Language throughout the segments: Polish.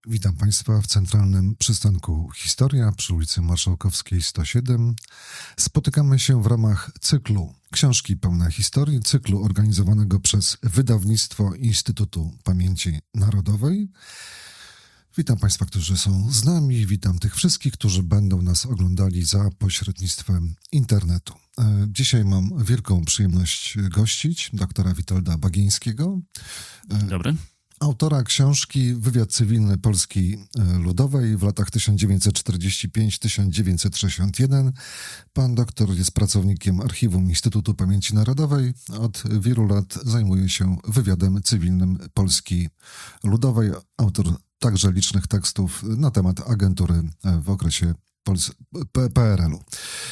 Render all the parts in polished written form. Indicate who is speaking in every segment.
Speaker 1: Witam Państwa w centralnym przystanku Historia przy ulicy Marszałkowskiej 107. Spotykamy się w ramach cyklu Książki pełne historii, cyklu organizowanego przez Wydawnictwo Instytutu Pamięci Narodowej. Witam Państwa, którzy są z nami, witam tych wszystkich, którzy będą nas oglądali za pośrednictwem internetu. Dzisiaj mam wielką przyjemność gościć doktora Witolda Bagińskiego.
Speaker 2: Dzień dobry.
Speaker 1: Autora książki Wywiad cywilny Polski Ludowej w latach 1945-1961. Pan doktor jest pracownikiem Archiwum Instytutu Pamięci Narodowej. Od wielu lat zajmuje się wywiadem cywilnym Polski Ludowej. Autor także licznych tekstów na temat agentury w okresie PRL-u.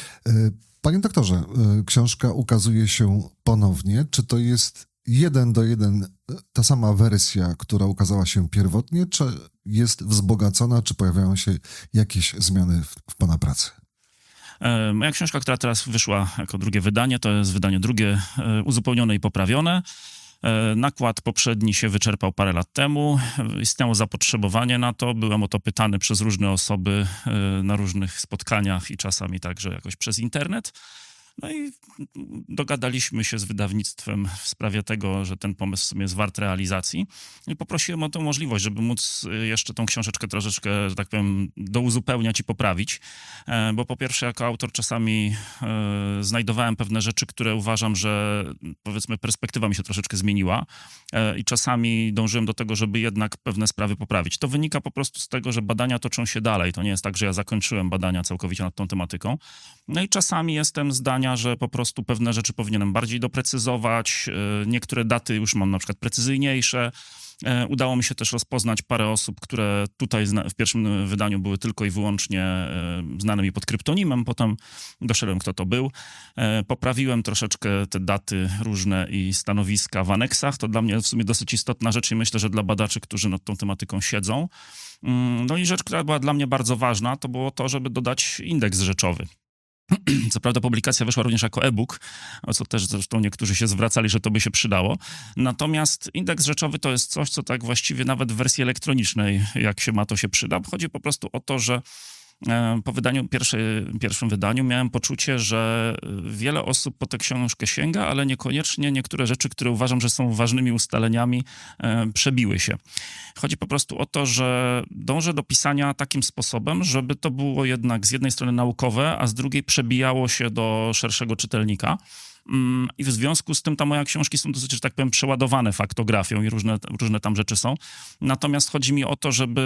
Speaker 1: Panie doktorze, książka ukazuje się ponownie. Czy to jest 1:1 ta sama wersja, która ukazała się pierwotnie, czy jest wzbogacona, czy pojawiają się jakieś zmiany w pana pracy?
Speaker 2: Moja książka, która teraz wyszła jako drugie wydanie, to jest wydanie drugie, uzupełnione i poprawione. Nakład poprzedni się wyczerpał parę lat temu, istniało zapotrzebowanie na to, byłem o to pytany przez różne osoby na różnych spotkaniach i czasami także jakoś przez internet. No i dogadaliśmy się z wydawnictwem w sprawie tego, że ten pomysł w sumie jest wart realizacji. I poprosiłem o tę możliwość, żeby móc jeszcze tą książeczkę troszeczkę, że tak powiem, douzupełniać i poprawić. Bo po pierwsze, jako autor czasami znajdowałem pewne rzeczy, które uważam, że powiedzmy perspektywa mi się troszeczkę zmieniła i czasami dążyłem do tego, żeby jednak pewne sprawy poprawić. To wynika po prostu z tego, że badania toczą się dalej. To nie jest tak, że ja zakończyłem badania całkowicie nad tą tematyką. No i czasami jestem zdania, że po prostu pewne rzeczy powinienem bardziej doprecyzować. Niektóre daty już mam na przykład precyzyjniejsze. Udało mi się też rozpoznać parę osób, które tutaj w pierwszym wydaniu były tylko i wyłącznie znane mi pod kryptonimem. Potem doszedłem, kto to był. Poprawiłem troszeczkę te daty różne i stanowiska w aneksach. To dla mnie w sumie dosyć istotna rzecz i myślę, że dla badaczy, którzy nad tą tematyką siedzą. No i rzecz, która była dla mnie bardzo ważna, to było to, żeby dodać indeks rzeczowy. Co prawda publikacja wyszła również jako e-book, o co też zresztą niektórzy się zwracali, że to by się przydało. Natomiast indeks rzeczowy to jest coś, co tak właściwie nawet w wersji elektronicznej, jak się ma, to się przyda. Chodzi po prostu o to, że po pierwszym wydaniu miałem poczucie, że wiele osób po tę książkę sięga, ale niekoniecznie niektóre rzeczy, które uważam, że są ważnymi ustaleniami, przebiły się. Chodzi po prostu o to, że dążę do pisania takim sposobem, żeby to było jednak z jednej strony naukowe, a z drugiej przebijało się do szerszego czytelnika. I w związku z tym moje książki są dosyć, że tak powiem, przeładowane faktografią i różne tam rzeczy są. Natomiast chodzi mi o to, żeby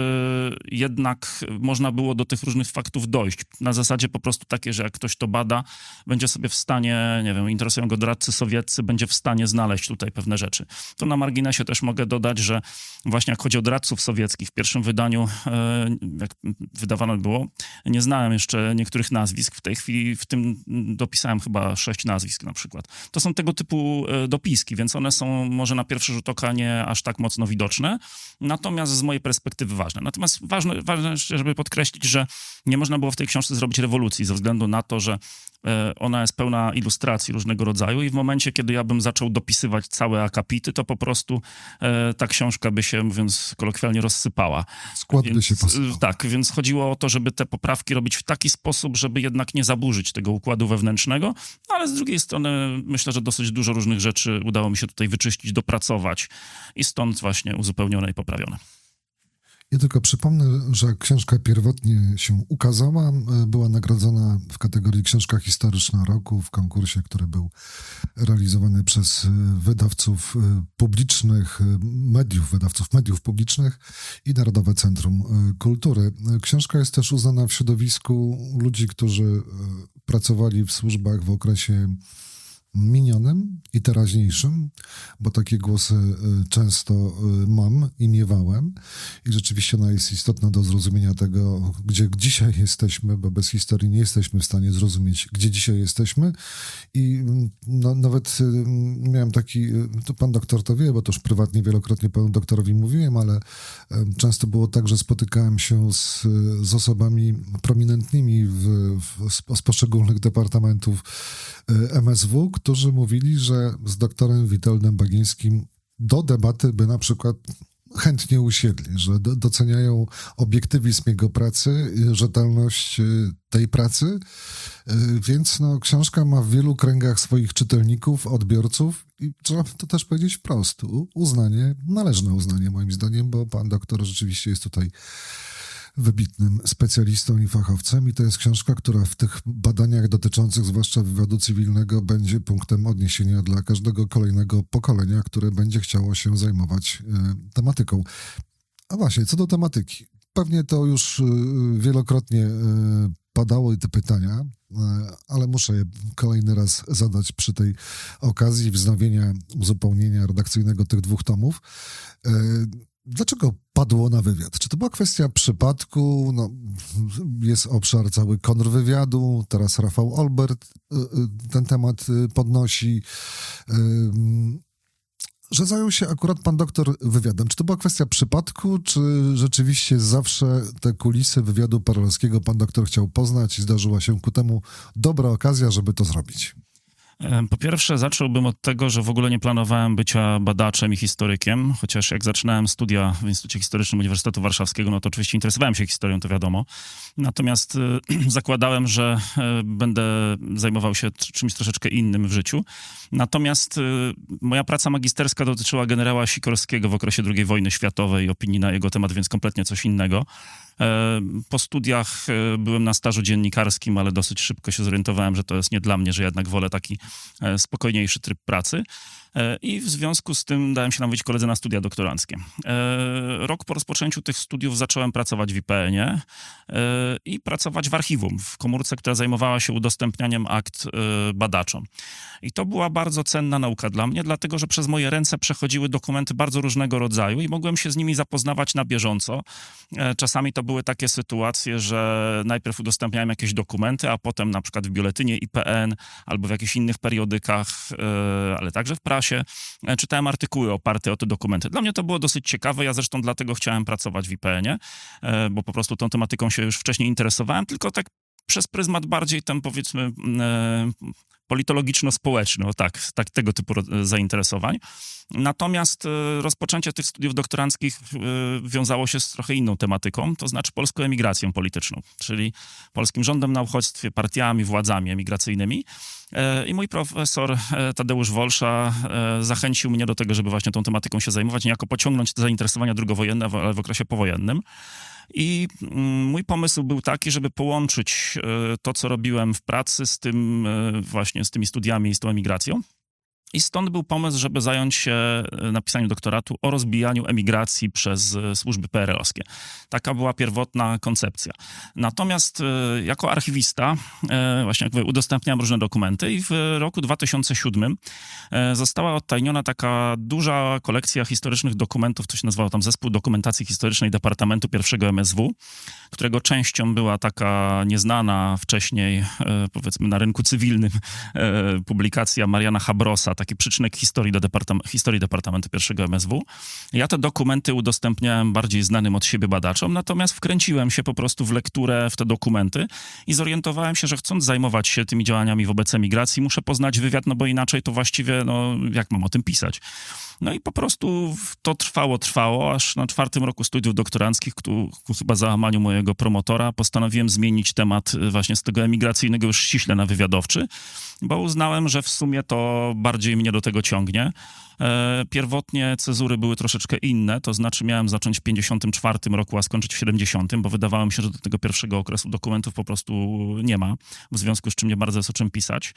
Speaker 2: jednak można było do tych różnych faktów dojść. Na zasadzie po prostu takie, że jak ktoś to bada, będzie sobie w stanie, nie wiem, interesują go doradcy sowieccy, będzie w stanie znaleźć tutaj pewne rzeczy. To na marginesie też mogę dodać, że właśnie jak chodzi o doradców sowieckich, w pierwszym wydaniu, jak wydawane było, nie znałem jeszcze niektórych nazwisk. W tej chwili w tym dopisałem chyba 6 nazwisk na przykład. To są tego typu dopiski, więc one są może na pierwszy rzut oka nie aż tak mocno widoczne, natomiast z mojej perspektywy ważne. Natomiast ważne jeszcze, żeby podkreślić, że nie można było w tej książce zrobić rewolucji ze względu na to, że ona jest pełna ilustracji różnego rodzaju i w momencie, kiedy ja bym zaczął dopisywać całe akapity, to po prostu ta książka by się, mówiąc kolokwialnie, rozsypała.
Speaker 1: Skład by się posypał.
Speaker 2: Tak, więc chodziło o to, żeby te poprawki robić w taki sposób, żeby jednak nie zaburzyć tego układu wewnętrznego, ale z drugiej strony myślę, że dosyć dużo różnych rzeczy udało mi się tutaj wyczyścić, dopracować i stąd właśnie uzupełnione i poprawione.
Speaker 1: Ja tylko przypomnę, że książka pierwotnie się ukazała, była nagrodzona w kategorii Książka Historyczna Roku w konkursie, który był realizowany przez wydawców publicznych, wydawców mediów publicznych i Narodowe Centrum Kultury. Książka jest też uznana w środowisku ludzi, którzy pracowali w służbach w okresie minionym i teraźniejszym, bo takie głosy często mam i miewałem i rzeczywiście ona jest istotna do zrozumienia tego, gdzie dzisiaj jesteśmy, bo bez historii nie jesteśmy w stanie zrozumieć, gdzie dzisiaj jesteśmy i nawet miałem taki, to pan doktor to wie, bo to już prywatnie wielokrotnie panu doktorowi mówiłem, ale często było tak, że spotykałem się z osobami prominentnymi z poszczególnych departamentów MSW, którzy mówili, że z doktorem Witoldem Bagińskim do debaty by na przykład chętnie usiedli, że doceniają obiektywizm jego pracy, rzetelność tej pracy, więc książka ma w wielu kręgach swoich czytelników, odbiorców i trzeba to też powiedzieć wprost. Uznanie, należne uznanie moim zdaniem, bo pan doktor rzeczywiście jest tutaj wybitnym specjalistą i fachowcem i to jest książka, która w tych badaniach dotyczących zwłaszcza wywiadu cywilnego będzie punktem odniesienia dla każdego kolejnego pokolenia, które będzie chciało się zajmować tematyką. A właśnie, co do tematyki. Pewnie to już wielokrotnie padały te pytania, ale muszę je kolejny raz zadać przy tej okazji wznowienia, uzupełnienia redakcyjnego tych 2 tomów. Dlaczego padło na wywiad? Czy to była kwestia przypadku? Jest obszar cały kontrwywiadu, teraz Rafał Olbert ten temat podnosi, że zajął się akurat pan doktor wywiadem. Czy to była kwestia przypadku, czy rzeczywiście zawsze te kulisy wywiadu paralelskiego pan doktor chciał poznać i zdarzyła się ku temu dobra okazja, żeby to zrobić?
Speaker 2: Po pierwsze, zacząłbym od tego, że w ogóle nie planowałem bycia badaczem i historykiem, chociaż jak zaczynałem studia w Instytucie Historycznym Uniwersytetu Warszawskiego, to oczywiście interesowałem się historią, to wiadomo. Natomiast zakładałem, że będę zajmował się czymś troszeczkę innym w życiu. Natomiast moja praca magisterska dotyczyła generała Sikorskiego w okresie II wojny światowej, opinii na jego temat, więc kompletnie coś innego. Po studiach byłem na stażu dziennikarskim, ale dosyć szybko się zorientowałem, że to jest nie dla mnie, że jednak wolę taki spokojniejszy tryb pracy. I w związku z tym dałem się namówić koledze na studia doktoranckie. Rok po rozpoczęciu tych studiów zacząłem pracować w IPN-ie i pracować w archiwum, w komórce, która zajmowała się udostępnianiem akt badaczom. I to była bardzo cenna nauka dla mnie, dlatego że przez moje ręce przechodziły dokumenty bardzo różnego rodzaju i mogłem się z nimi zapoznawać na bieżąco. Czasami to były takie sytuacje, że najpierw udostępniałem jakieś dokumenty, a potem na przykład w biuletynie IPN albo w jakichś innych periodykach, ale także w prasie, czytałem artykuły oparte o te dokumenty. Dla mnie to było dosyć ciekawe, ja zresztą dlatego chciałem pracować w IPN-ie, bo po prostu tą tematyką się już wcześniej interesowałem, tylko tak przez pryzmat bardziej tam powiedzmy politologiczno-społeczny, tak tego typu zainteresowań. Natomiast rozpoczęcie tych studiów doktoranckich wiązało się z trochę inną tematyką, to znaczy polską emigracją polityczną, czyli polskim rządem na uchodźstwie, partiami, władzami emigracyjnymi. I mój profesor Tadeusz Wolsza zachęcił mnie do tego, żeby właśnie tą tematyką się zajmować, niejako pociągnąć te zainteresowania drugowojenne, ale w okresie powojennym. I mój pomysł był taki, żeby połączyć to, co robiłem w pracy z tym właśnie z tymi studiami i z tą emigracją. I stąd był pomysł, żeby zająć się napisaniem doktoratu o rozbijaniu emigracji przez służby PRL-owskie. Taka była pierwotna koncepcja. Natomiast jako archiwista właśnie jakby udostępniałem różne dokumenty i w roku 2007 została odtajniona taka duża kolekcja historycznych dokumentów, to się nazywało tam Zespół Dokumentacji Historycznej Departamentu I MSW, którego częścią była taka nieznana wcześniej, powiedzmy na rynku cywilnym, publikacja Mariana Habrosa, taki przyczynek historii Departamentu I MSW. Ja te dokumenty udostępniałem bardziej znanym od siebie badaczom, natomiast wkręciłem się po prostu w lekturę, w te dokumenty i zorientowałem się, że chcąc zajmować się tymi działaniami wobec emigracji, muszę poznać wywiad, bo inaczej to właściwie, jak mam o tym pisać? No i po prostu to trwało, aż na 4. roku studiów doktoranckich, ku chyba załamaniu mojego promotora, postanowiłem zmienić temat właśnie z tego emigracyjnego już ściśle na wywiadowczy, bo uznałem, że w sumie to bardziej mnie do tego ciągnie. Pierwotnie cezury były troszeczkę inne, to znaczy miałem zacząć w 54 roku, a skończyć w 70, bo wydawało mi się, że do tego pierwszego okresu dokumentów po prostu nie ma, w związku z czym nie bardzo jest o czym pisać.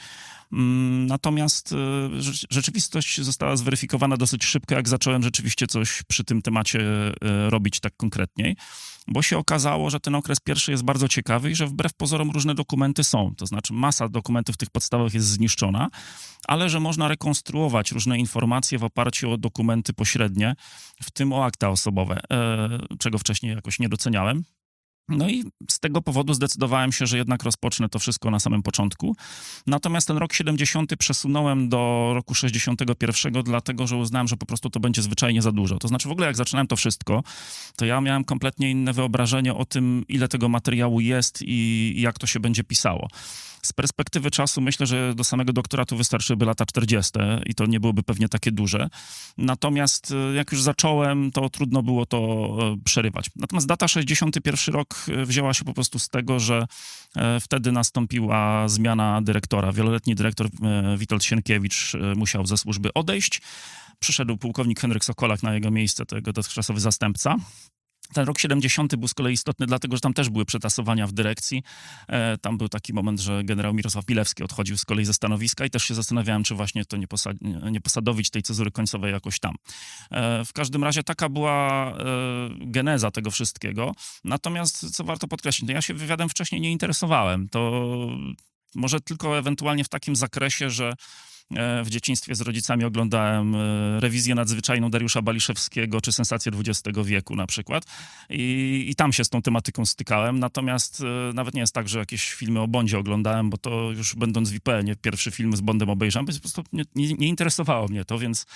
Speaker 2: Natomiast rzeczywistość została zweryfikowana dosyć szybko, jak zacząłem rzeczywiście coś przy tym temacie robić tak konkretniej, bo się okazało, że ten okres pierwszy jest bardzo ciekawy i że wbrew pozorom różne dokumenty są, to znaczy masa dokumentów tych podstawowych jest zniszczona, ale że można rekonstruować różne informacje w oparciu o dokumenty pośrednie, w tym o akta osobowe, czego wcześniej jakoś nie doceniałem. No i z tego powodu zdecydowałem się, że jednak rozpocznę to wszystko na samym początku. Natomiast ten rok 70 przesunąłem do roku 61, dlatego że uznałem, że po prostu to będzie zwyczajnie za dużo. To znaczy w ogóle jak zaczynałem to wszystko, to ja miałem kompletnie inne wyobrażenie o tym, ile tego materiału jest i jak to się będzie pisało. Z perspektywy czasu myślę, że do samego doktoratu wystarczyłyby lata 40. i to nie byłoby pewnie takie duże. Natomiast jak już zacząłem, to trudno było to przerywać. Natomiast data 61 rok wzięła się po prostu z tego, że wtedy nastąpiła zmiana dyrektora. Wieloletni dyrektor Witold Sienkiewicz musiał ze służby odejść. Przyszedł pułkownik Henryk Sokolak na jego miejsce, to jego dotychczasowy zastępca. Ten rok 70 był z kolei istotny, dlatego że tam też były przetasowania w dyrekcji. Tam był taki moment, że generał Mirosław Milewski odchodził z kolei ze stanowiska i też się zastanawiałem, czy właśnie to nie posadowić tej cezury końcowej jakoś tam. W każdym razie taka była geneza tego wszystkiego. Natomiast, co warto podkreślić, ja się wywiadem wcześniej nie interesowałem. To może tylko ewentualnie w takim zakresie, że w dzieciństwie z rodzicami oglądałem Rewizję nadzwyczajną Dariusza Baliszewskiego czy Sensacje XX wieku na przykład i tam się z tą tematyką stykałem, natomiast nawet nie jest tak, że jakieś filmy o Bondzie oglądałem, bo to już będąc w IPN-ie pierwszy film z Bondem obejrzałem, więc po prostu nie interesowało mnie to, więc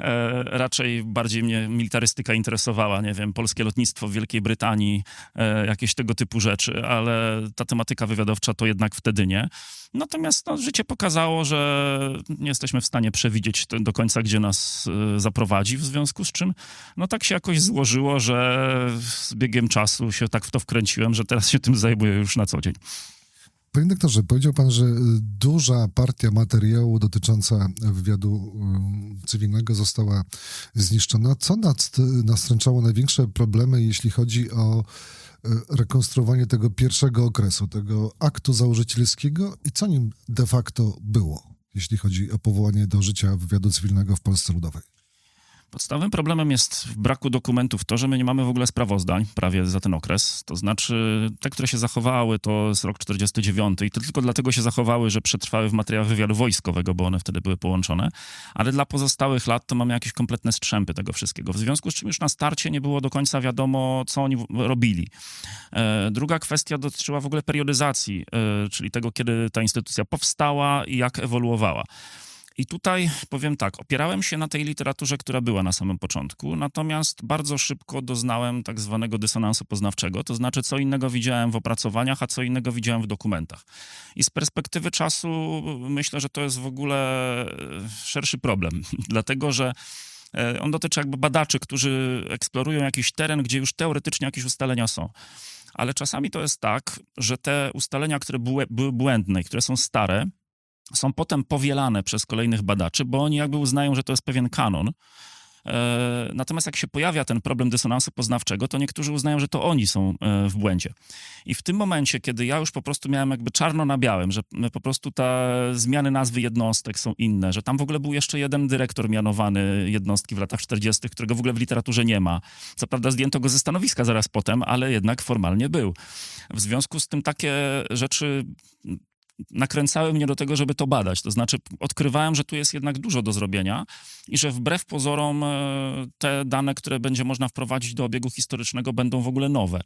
Speaker 2: raczej bardziej mnie militarystyka interesowała, nie wiem, polskie lotnictwo w Wielkiej Brytanii, jakieś tego typu rzeczy, ale ta tematyka wywiadowcza to jednak wtedy nie. Natomiast życie pokazało, że nie jesteśmy w stanie przewidzieć do końca, gdzie nas zaprowadzi, w związku z czym tak się jakoś złożyło, że z biegiem czasu się tak w to wkręciłem, że teraz się tym zajmuję już na co dzień.
Speaker 1: Panie doktorze, powiedział pan, że duża partia materiału dotycząca wywiadu cywilnego została zniszczona. Co nastręczało największe problemy, jeśli chodzi o rekonstruowanie tego pierwszego okresu, tego aktu założycielskiego i co nim de facto było, jeśli chodzi o powołanie do życia wywiadu cywilnego w Polsce Ludowej?
Speaker 2: Podstawowym problemem jest w braku dokumentów to, że my nie mamy w ogóle sprawozdań prawie za ten okres. To znaczy te, które się zachowały, to jest rok 49 i to tylko dlatego się zachowały, że przetrwały w materiałach wywiadu wojskowego, bo one wtedy były połączone. Ale dla pozostałych lat to mamy jakieś kompletne strzępy tego wszystkiego. W związku z czym już na starcie nie było do końca wiadomo, co oni robili. Druga kwestia dotyczyła w ogóle periodyzacji, czyli tego, kiedy ta instytucja powstała i jak ewoluowała. I tutaj powiem tak, opierałem się na tej literaturze, która była na samym początku, natomiast bardzo szybko doznałem tak zwanego dysonansu poznawczego, to znaczy co innego widziałem w opracowaniach, a co innego widziałem w dokumentach. I z perspektywy czasu myślę, że to jest w ogóle szerszy problem, dlatego że on dotyczy jakby badaczy, którzy eksplorują jakiś teren, gdzie już teoretycznie jakieś ustalenia są. Ale czasami to jest tak, że te ustalenia, które były błędne i które są stare, są potem powielane przez kolejnych badaczy, bo oni jakby uznają, że to jest pewien kanon. Natomiast jak się pojawia ten problem dysonansu poznawczego, to niektórzy uznają, że to oni są w błędzie. I w tym momencie, kiedy ja już po prostu miałem jakby czarno na białym, że po prostu te zmiany nazwy jednostek są inne, że tam w ogóle był jeszcze jeden dyrektor mianowany jednostki w latach 40., którego w ogóle w literaturze nie ma. Co prawda zdjęto go ze stanowiska zaraz potem, ale jednak formalnie był. W związku z tym takie rzeczy nakręcały mnie do tego, żeby to badać. To znaczy odkrywałem, że tu jest jednak dużo do zrobienia i że wbrew pozorom te dane, które będzie można wprowadzić do obiegu historycznego, będą w ogóle nowe.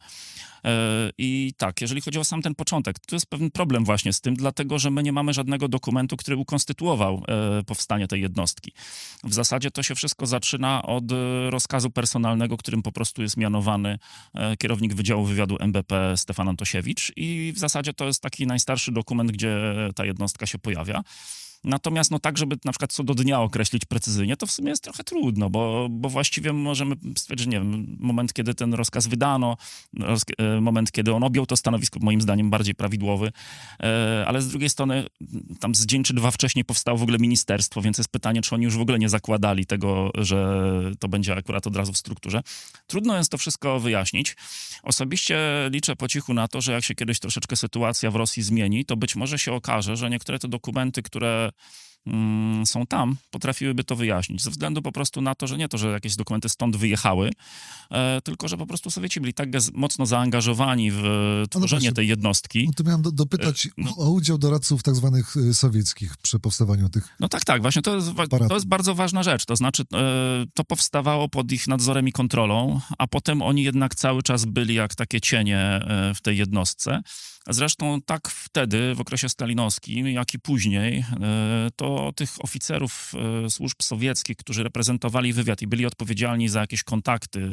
Speaker 2: I tak, jeżeli chodzi o sam ten początek, to jest pewien problem właśnie z tym, dlatego że my nie mamy żadnego dokumentu, który ukonstytuował powstanie tej jednostki. W zasadzie to się wszystko zaczyna od rozkazu personalnego, którym po prostu jest mianowany kierownik Wydziału Wywiadu MBP Stefan Antosiewicz i w zasadzie to jest taki najstarszy dokument, gdzie ta jednostka się pojawia. Natomiast tak, żeby na przykład co do dnia określić precyzyjnie, to w sumie jest trochę trudno, bo właściwie możemy stwierdzić, nie wiem, moment, kiedy ten rozkaz wydano, moment, kiedy on objął to stanowisko, moim zdaniem bardziej prawidłowy, ale z drugiej strony tam z dzień czy dwa wcześniej powstało w ogóle ministerstwo, więc jest pytanie, czy oni już w ogóle nie zakładali tego, że to będzie akurat od razu w strukturze. Trudno jest to wszystko wyjaśnić. Osobiście liczę po cichu na to, że jak się kiedyś troszeczkę sytuacja w Rosji zmieni, to być może się okaże, że niektóre te dokumenty, które są tam, potrafiłyby to wyjaśnić. Ze względu po prostu na to, że nie to, że jakieś dokumenty stąd wyjechały, tylko że po prostu Sowieci byli tak mocno zaangażowani w tworzenie tej jednostki.
Speaker 1: To miałem dopytać o udział doradców tak zwanych sowieckich przy powstawaniu tych
Speaker 2: tak, właśnie to jest bardzo ważna rzecz. To znaczy to powstawało pod ich nadzorem i kontrolą, a potem oni jednak cały czas byli jak takie cienie w tej jednostce. Zresztą tak wtedy, w okresie stalinowskim, jak i później, to tych oficerów służb sowieckich, którzy reprezentowali wywiad i byli odpowiedzialni za jakieś kontakty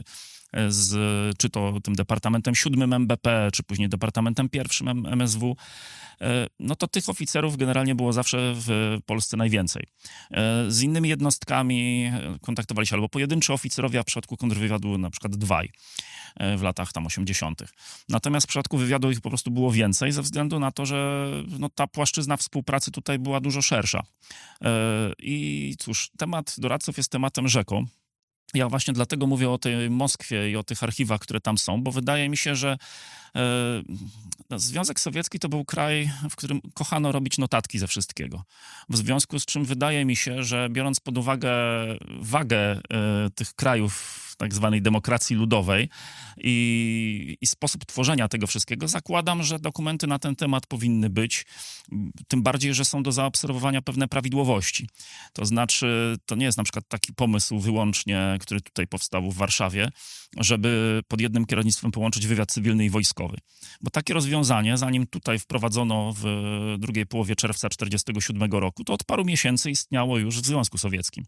Speaker 2: czy to tym Departamentem 7 MBP, czy później Departamentem 1 MSW, no to tych oficerów generalnie było zawsze w Polsce najwięcej. Z innymi jednostkami kontaktowali się albo pojedynczy oficerowie, a w przypadku kontrwywiadu na przykład dwaj w latach tam 80. Natomiast w przypadku wywiadu ich po prostu było więcej ze względu na to, że no, ta płaszczyzna współpracy tutaj była dużo szersza. I cóż, temat doradców jest tematem rzeką. Ja właśnie dlatego mówię o tej Moskwie i o tych archiwach, które tam są, bo wydaje mi się, że Związek Sowiecki to był kraj, w którym kochano robić notatki ze wszystkiego. W związku z czym wydaje mi się, że biorąc pod uwagę wagę tych krajów tak zwanej demokracji ludowej i sposób tworzenia tego wszystkiego, zakładam, że dokumenty na ten temat powinny być, tym bardziej, że są do zaobserwowania pewne prawidłowości. To znaczy, to nie jest na przykład taki pomysł wyłącznie, który tutaj powstał w Warszawie, żeby pod jednym kierownictwem połączyć wywiad cywilny i wojskowy. Bo takie rozwiązanie, zanim tutaj wprowadzono w drugiej połowie czerwca 1947 roku, to od paru miesięcy istniało już w Związku Sowieckim.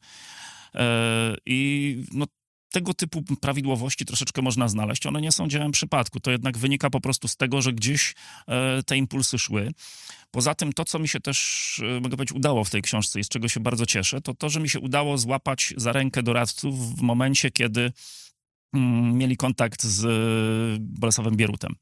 Speaker 2: I no, tego typu prawidłowości troszeczkę można znaleźć. One nie są dziełem przypadku. To jednak wynika po prostu z tego, że gdzieś te impulsy szły. Poza tym to, co mi się też, mogę powiedzieć, udało w tej książce i z czego się bardzo cieszę, to to, że mi się udało złapać za rękę doradców w momencie, kiedy mieli kontakt z Bolesławem Bierutem.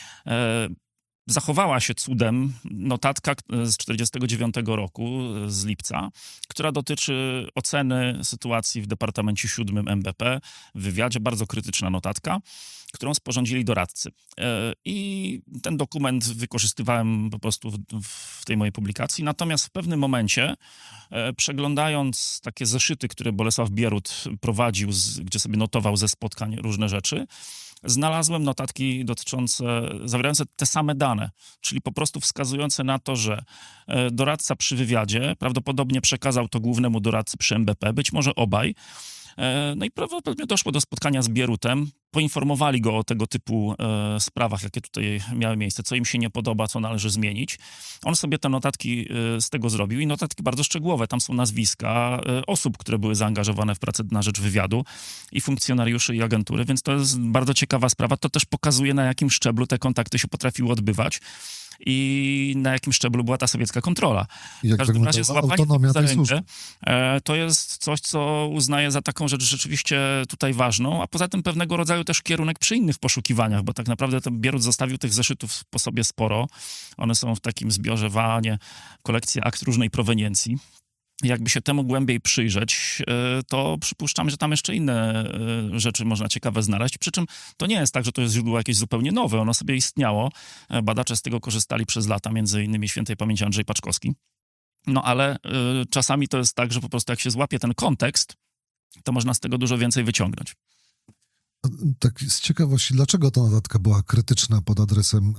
Speaker 2: Zachowała się cudem notatka z 1949 roku, z lipca, która dotyczy oceny sytuacji w Departamencie 7 MBP, w wywiadzie, bardzo krytyczna notatka, którą sporządzili doradcy. I ten dokument wykorzystywałem po prostu w tej mojej publikacji. Natomiast w pewnym momencie, przeglądając takie zeszyty, które Bolesław Bierut prowadził, gdzie sobie notował ze spotkań różne rzeczy, znalazłem notatki zawierające te same dane, czyli po prostu wskazujące na to, że doradca przy wywiadzie prawdopodobnie przekazał to głównemu doradcy przy MBP, być może obaj. No i prawdopodobnie doszło do spotkania z Bierutem, poinformowali go o tego typu sprawach, jakie tutaj miały miejsce, co im się nie podoba, co należy zmienić. On sobie te notatki z tego zrobił i notatki bardzo szczegółowe. Tam są nazwiska osób, które były zaangażowane w pracę na rzecz wywiadu i funkcjonariuszy i agentury, więc to jest bardzo ciekawa sprawa. To też pokazuje, na jakim szczeblu te kontakty się potrafiły odbywać i na jakim szczeblu była ta sowiecka kontrola.
Speaker 1: W każdym razie złapanie
Speaker 2: za rękę to jest coś, co uznaję za taką rzecz rzeczywiście tutaj ważną, a poza tym pewnego rodzaju też kierunek przy innych poszukiwaniach, bo tak naprawdę ten Bierut zostawił tych zeszytów po sobie sporo. One są w takim zbiorze Wanie, kolekcja akt różnej proweniencji. Jakby się temu głębiej przyjrzeć, to przypuszczam, że tam jeszcze inne rzeczy można ciekawe znaleźć. Przy czym to nie jest tak, że to jest źródło jakieś zupełnie nowe. Ono sobie istniało. Badacze z tego korzystali przez lata, między innymi świętej pamięci Andrzej Paczkowski. No ale czasami to jest tak, że po prostu jak się złapie ten kontekst, to można z tego dużo więcej wyciągnąć.
Speaker 1: Tak z ciekawości, dlaczego ta notatka była krytyczna pod adresem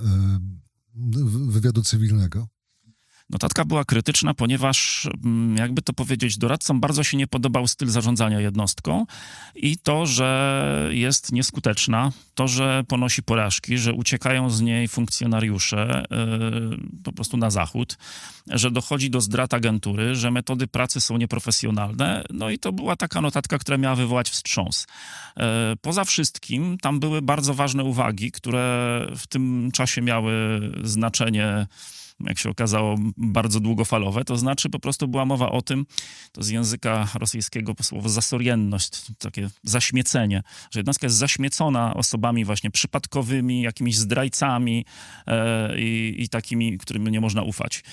Speaker 1: wywiadu cywilnego?
Speaker 2: Notatka była krytyczna, ponieważ, jakby to powiedzieć, doradcom bardzo się nie podobał styl zarządzania jednostką i to, że jest nieskuteczna, to, że ponosi porażki, że uciekają z niej funkcjonariusze po prostu na zachód, że dochodzi do zdrad agentury, że metody pracy są nieprofesjonalne. No i to była taka notatka, która miała wywołać wstrząs. Poza wszystkim tam były bardzo ważne uwagi, które w tym czasie miały znaczenie, jak się okazało, bardzo długofalowe, to znaczy po prostu była mowa o tym, to z języka rosyjskiego słowo zasorienność, takie zaśmiecenie, że jednostka jest zaśmiecona osobami właśnie przypadkowymi, jakimiś zdrajcami i takimi, którym nie można ufać.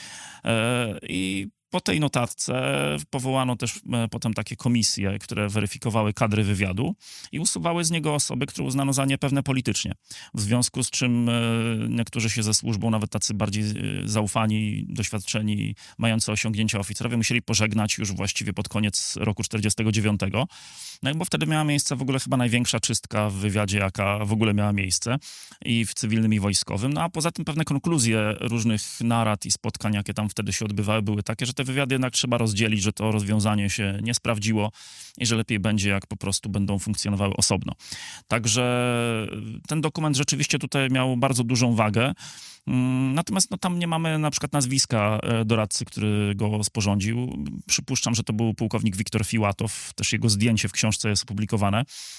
Speaker 2: I po tej notatce powołano też potem takie komisje, które weryfikowały kadry wywiadu i usuwały z niego osoby, które uznano za niepewne politycznie. W związku z czym niektórzy się ze służbą, nawet tacy bardziej zaufani, doświadczeni, mający osiągnięcia oficerowie, musieli pożegnać już właściwie pod koniec roku 1949. No i bo wtedy miała miejsce w ogóle chyba największa czystka w wywiadzie, jaka w ogóle miała miejsce i w cywilnym i wojskowym. No a poza tym pewne konkluzje różnych narad i spotkań, jakie tam wtedy się odbywały, były takie, że te wywiady jednak trzeba rozdzielić, że to rozwiązanie się nie sprawdziło i że lepiej będzie, jak po prostu będą funkcjonowały osobno. Także ten dokument rzeczywiście tutaj miał bardzo dużą wagę. Natomiast no, tam nie mamy na przykład nazwiska doradcy, który go sporządził. Przypuszczam, że to był pułkownik Wiktor Fiłatow. Też jego zdjęcie w książce jest opublikowane.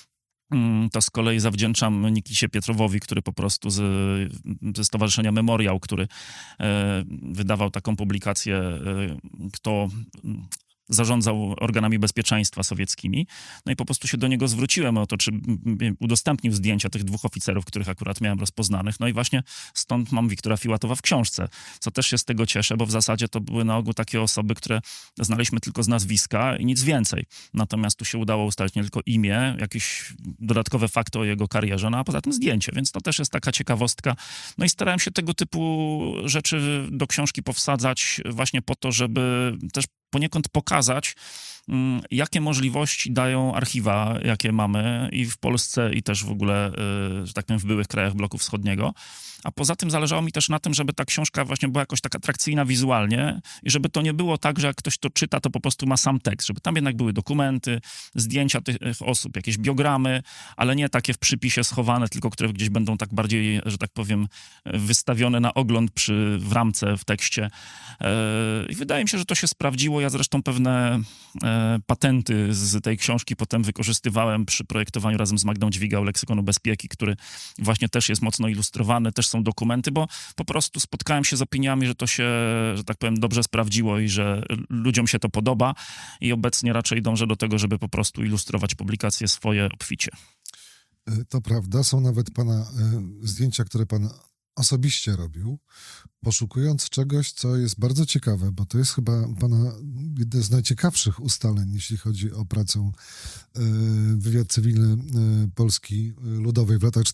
Speaker 2: To z kolei zawdzięczam Nikisie Pietrowowi, który po prostu ze Stowarzyszenia Memoriał, który wydawał taką publikację, kto zarządzał organami bezpieczeństwa sowieckimi. No i po prostu się do niego zwróciłem o to, czy udostępnił zdjęcia tych 2 oficerów, których akurat miałem rozpoznanych. No i właśnie stąd mam Wiktora Fiłatowa w książce, co też się z tego cieszę, bo w zasadzie to były na ogół takie osoby, które znaliśmy tylko z nazwiska i nic więcej. Natomiast tu się udało ustalić nie tylko imię, jakieś dodatkowe fakty o jego karierze, no a poza tym zdjęcie, więc to też jest taka ciekawostka. No i starałem się tego typu rzeczy do książki powsadzać właśnie po to, żeby też poniekąd pokazać, jakie możliwości dają archiwa, jakie mamy i w Polsce, i też w ogóle, że tak powiem, w byłych krajach bloku wschodniego. A poza tym zależało mi też na tym, żeby ta książka właśnie była jakoś tak atrakcyjna wizualnie i żeby to nie było tak, że jak ktoś to czyta, to po prostu ma sam tekst, żeby tam jednak były dokumenty, zdjęcia tych osób, jakieś biogramy, ale nie takie w przypisie schowane, tylko które gdzieś będą tak bardziej, że tak powiem, wystawione na ogląd w ramce, w tekście. I wydaje mi się, że to się sprawdziło. Ja zresztą pewne patenty z tej książki potem wykorzystywałem przy projektowaniu razem z Magdą Dźwigał Leksykonu Bezpieki, który właśnie też jest mocno ilustrowany, też są dokumenty, bo po prostu spotkałem się z opiniami, że to się, że tak powiem, dobrze sprawdziło i że ludziom się to podoba i obecnie raczej dążę do tego, żeby po prostu ilustrować publikacje swoje obficie.
Speaker 1: To prawda, są nawet pana zdjęcia, które pan osobiście robił, poszukując czegoś, co jest bardzo ciekawe, bo to jest chyba pana jedne z najciekawszych ustaleń, jeśli chodzi o pracę wywiad cywilny Polski Ludowej w latach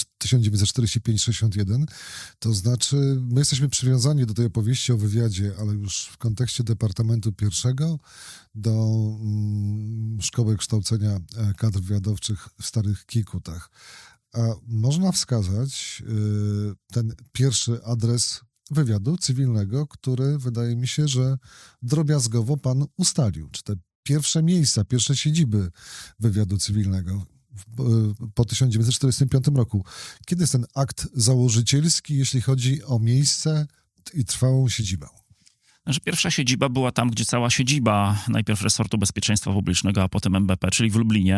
Speaker 1: 1945-61. To znaczy, my jesteśmy przywiązani do tej opowieści o wywiadzie, ale już w kontekście Departamentu I do Szkoły Kształcenia Kadr Wywiadowczych w Starych Kikutach. A można wskazać ten pierwszy adres wywiadu cywilnego, który wydaje mi się, że drobiazgowo pan ustalił. Czy te pierwsze miejsca, pierwsze siedziby wywiadu cywilnego po 1945 roku. Kiedy jest ten akt założycielski, jeśli chodzi o miejsce i trwałą siedzibę?
Speaker 2: Że pierwsza siedziba była tam, gdzie cała siedziba najpierw Resortu Bezpieczeństwa Publicznego, a potem MBP, czyli w Lublinie.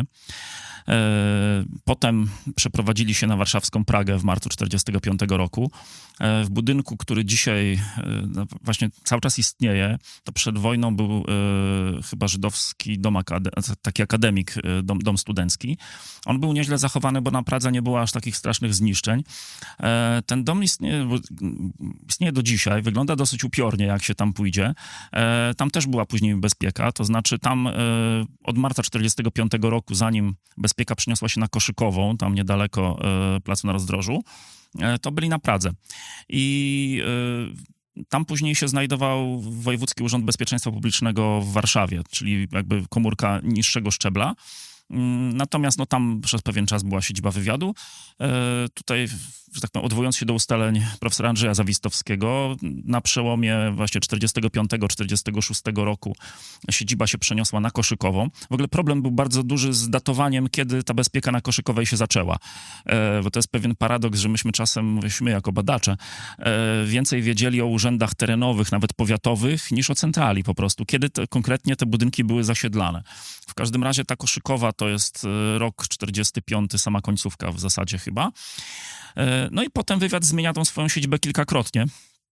Speaker 2: Potem przeprowadzili się na warszawską Pragę w marcu 1945 roku. W budynku, który dzisiaj właśnie cały czas istnieje, to przed wojną był chyba żydowski dom taki akademik, dom studencki. On był nieźle zachowany, bo na Pradze nie było aż takich strasznych zniszczeń. Ten dom istnieje do dzisiaj, wygląda dosyć upiornie, jak się tam pójdzie. Tam też była później bezpieka, to znaczy tam od marca 1945 roku, zanim bezpieka przeniosła się na Koszykową, tam niedaleko Placu na Rozdrożu, to byli na Pradze. I tam później się znajdował Wojewódzki Urząd Bezpieczeństwa Publicznego w Warszawie, czyli jakby komórka niższego szczebla. Natomiast no, tam przez pewien czas była siedziba wywiadu. Tutaj, że tak powiem, odwołując się do ustaleń profesora Andrzeja Zawistowskiego, na przełomie właśnie 45-46 roku siedziba się przeniosła na Koszykową. W ogóle problem był bardzo duży z datowaniem, kiedy ta bezpieka na Koszykowej się zaczęła. Bo to jest pewien paradoks, że myśmy czasem, my jako badacze, więcej wiedzieli o urzędach terenowych, nawet powiatowych, niż o centrali po prostu, kiedy konkretnie te budynki były zasiedlane. W każdym razie ta Koszykowa to jest rok 45, sama końcówka w zasadzie chyba. No i potem wywiad zmienia tą swoją siedzibę kilkakrotnie.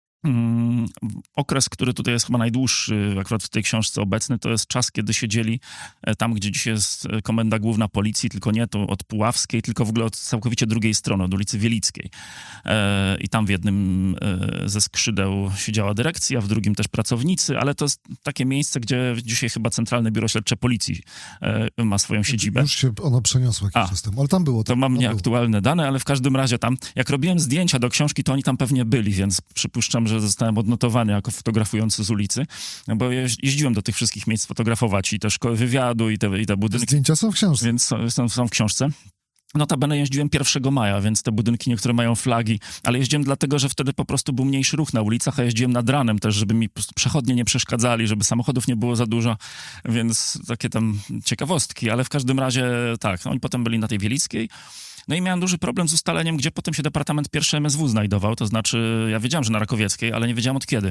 Speaker 2: Okres, który tutaj jest chyba najdłuższy, akurat w tej książce obecny, to jest czas, kiedy siedzieli tam, gdzie dzisiaj jest Komenda Główna Policji, tylko nie to od Puławskiej, tylko w ogóle od całkowicie drugiej strony, od ulicy Wielickiej. I tam w jednym ze skrzydeł siedziała dyrekcja, w drugim też pracownicy, ale to jest takie miejsce, gdzie dzisiaj chyba Centralne Biuro Śledcze Policji ma swoją siedzibę.
Speaker 1: Już się ono przeniosło jakiś czas temu, ale tam było.
Speaker 2: To mam nieaktualne dane, ale w każdym razie tam, jak robiłem zdjęcia do książki, to oni tam pewnie byli, więc przypuszczam, że zostałem odnotowany jako fotografujący z ulicy, bo jeździłem do tych wszystkich miejsc fotografować i te szkoły wywiadu i te budynki.
Speaker 1: Zdjęcia są w książce.
Speaker 2: Więc są w książce. Notabene jeździłem 1 maja, więc te budynki niektóre mają flagi, ale jeździłem dlatego, że wtedy po prostu był mniejszy ruch na ulicach, a jeździłem nad ranem też, żeby mi po prostu przechodnie nie przeszkadzali, żeby samochodów nie było za dużo, więc takie tam ciekawostki, ale w każdym razie tak, oni potem byli na tej Wielickiej. No i miałem duży problem z ustaleniem, gdzie potem się Departament I MSW znajdował, to znaczy ja wiedziałem, że na Rakowieckiej, ale nie wiedziałem od kiedy.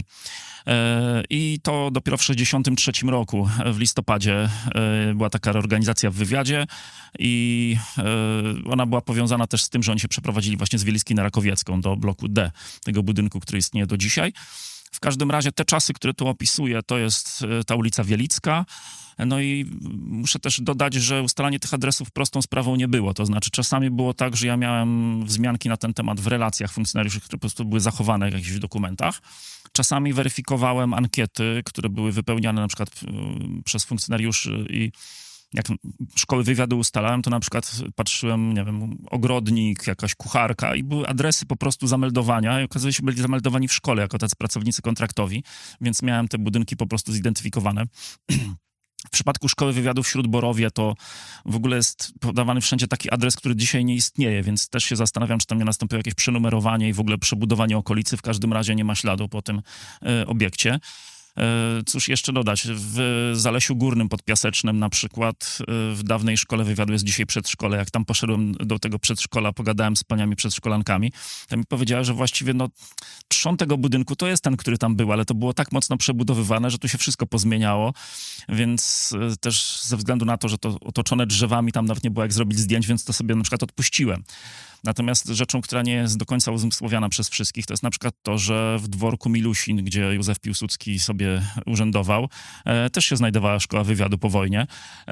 Speaker 2: I to dopiero w 1963 roku, w listopadzie, była taka reorganizacja w wywiadzie i ona była powiązana też z tym, że oni się przeprowadzili właśnie z Wielickiej na Rakowiecką do bloku D, tego budynku, który istnieje do dzisiaj. W każdym razie te czasy, które tu opisuję, to jest ta ulica Wielicka. No i muszę też dodać, że ustalanie tych adresów prostą sprawą nie było. To znaczy czasami było tak, że ja miałem wzmianki na ten temat w relacjach funkcjonariuszy, które po prostu były zachowane w jakichś dokumentach. Czasami weryfikowałem ankiety, które były wypełniane na przykład przez funkcjonariuszy i jak szkoły wywiadu ustalałem, to na przykład patrzyłem, nie wiem, ogrodnik, jakaś kucharka i były adresy po prostu zameldowania i okazuje się, że byli zameldowani w szkole jako tacy pracownicy kontraktowi, więc miałem te budynki po prostu zidentyfikowane. W przypadku szkoły wywiadu w Śródborowie to w ogóle jest podawany wszędzie taki adres, który dzisiaj nie istnieje, więc też się zastanawiam, czy tam nie nastąpiło jakieś przenumerowanie i w ogóle przebudowanie okolicy. W każdym razie nie ma śladu po tym obiekcie. Cóż jeszcze dodać? W Zalesiu Górnym pod Piasecznem na przykład w dawnej szkole wywiadu jest dzisiaj przedszkole. Jak tam poszedłem do tego przedszkola, pogadałem z paniami przedszkolankami, to mi powiedziała, że właściwie trzon tego budynku to jest ten, który tam był, ale to było tak mocno przebudowywane, że tu się wszystko pozmieniało, więc też ze względu na to, że to otoczone drzewami, tam nawet nie było jak zrobić zdjęć, więc to sobie na przykład odpuściłem. Natomiast rzeczą, która nie jest do końca uzmysłowiona przez wszystkich, to jest na przykład to, że w dworku Milusin, gdzie Józef Piłsudski sobie urzędował, też się znajdowała szkoła wywiadu po wojnie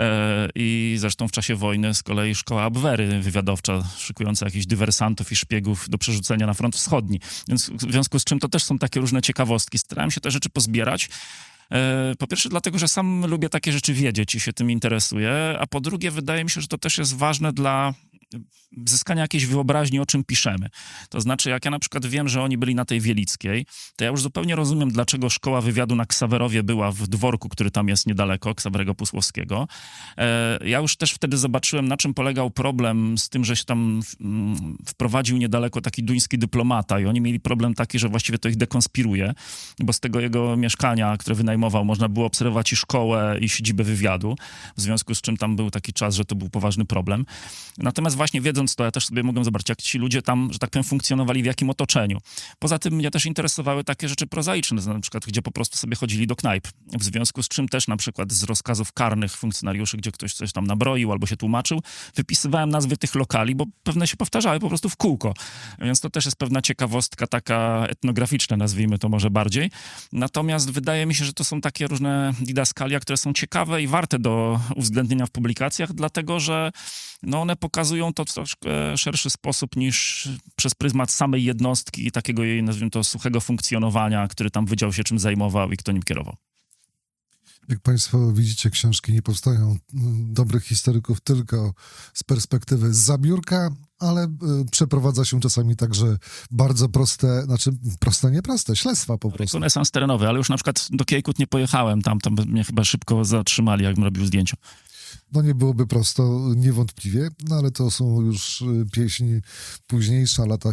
Speaker 2: i zresztą w czasie wojny z kolei szkoła Abwery wywiadowcza, szykująca jakichś dywersantów i szpiegów do przerzucenia na front wschodni. Więc w związku z czym to też są takie różne ciekawostki. Starałem się te rzeczy pozbierać. Po pierwsze dlatego, że sam lubię takie rzeczy wiedzieć i się tym interesuję, a po drugie wydaje mi się, że to też jest ważne dla zyskania jakiejś wyobraźni, o czym piszemy. To znaczy, jak ja na przykład wiem, że oni byli na tej Wielickiej, to ja już zupełnie rozumiem, dlaczego szkoła wywiadu na Ksawerowie była w dworku, który tam jest niedaleko, Ksawerego Pusłowskiego. Ja już też wtedy zobaczyłem, na czym polegał problem z tym, że się tam wprowadził niedaleko taki duński dyplomata i oni mieli problem taki, że właściwie to ich dekonspiruje, bo z tego jego mieszkania, które wynajmował, można było obserwować i szkołę, i siedzibę wywiadu, w związku z czym tam był taki czas, że to był poważny problem. Natomiast właśnie wiedząc to, ja też sobie mogłem zobaczyć, jak ci ludzie tam, że tak powiem, funkcjonowali, w jakim otoczeniu. Poza tym mnie też interesowały takie rzeczy prozaiczne, na przykład, gdzie po prostu sobie chodzili do knajp. W związku z czym też na przykład z rozkazów karnych funkcjonariuszy, gdzie ktoś coś tam nabroił albo się tłumaczył, wypisywałem nazwy tych lokali, bo pewne się powtarzały po prostu w kółko. Więc to też jest pewna ciekawostka taka etnograficzna, nazwijmy to może bardziej. Natomiast wydaje mi się, że to są takie różne didaskalia, które są ciekawe i warte do uwzględnienia w publikacjach, dlatego że one pokazują to w troszkę szerszy sposób niż przez pryzmat samej jednostki i takiego jej, nazwijmy to, suchego funkcjonowania, który tam wydział się czym zajmował i kto nim kierował.
Speaker 1: Jak państwo widzicie, książki nie powstają dobrych historyków tylko z perspektywy zza biurka, ale przeprowadza się czasami także bardzo proste, proste, śledztwa po prostu.
Speaker 2: Konesans terenowy, ale już na przykład do Kiejkut nie pojechałem, tam mnie chyba szybko zatrzymali, jakbym robił zdjęcia.
Speaker 1: Nie byłoby prosto, niewątpliwie, ale to są już pieśni późniejsze, lata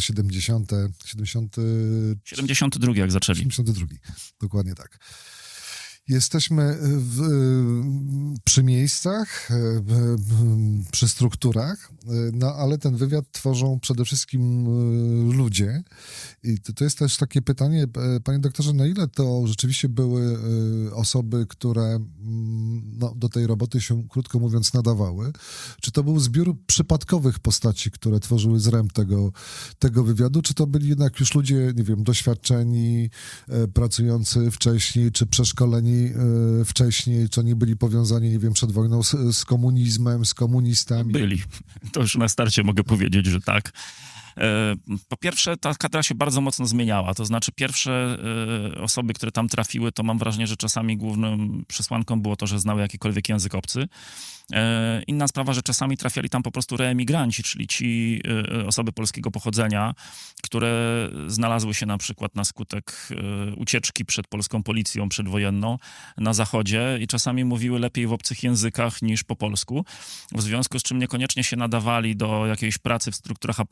Speaker 2: 72 jak zaczęli.
Speaker 1: 72, dokładnie tak. Jesteśmy przy miejscach, przy strukturach, ale ten wywiad tworzą przede wszystkim ludzie. I to jest też takie pytanie, panie doktorze, na ile to rzeczywiście były osoby, które do tej roboty się, krótko mówiąc, nadawały? Czy to był zbiór przypadkowych postaci, które tworzyły zręb tego wywiadu? Czy to byli jednak już ludzie, nie wiem, doświadczeni, pracujący wcześniej, czy przeszkoleni wcześniej, czy oni byli powiązani, nie wiem, przed wojną z komunizmem, z komunistami?
Speaker 2: Byli. To już na starcie mogę powiedzieć, że tak. Po pierwsze, ta kadra się bardzo mocno zmieniała. To znaczy pierwsze osoby, które tam trafiły, to mam wrażenie, że czasami główną przesłanką było to, że znały jakikolwiek język obcy. Inna sprawa, że czasami trafiali tam po prostu reemigranci, czyli ci osoby polskiego pochodzenia, które znalazły się na przykład na skutek ucieczki przed polską policją przedwojenną na zachodzie i czasami mówiły lepiej w obcych językach niż po polsku, w związku z czym niekoniecznie się nadawali do jakiejś pracy w strukturach aparatu partyjnego,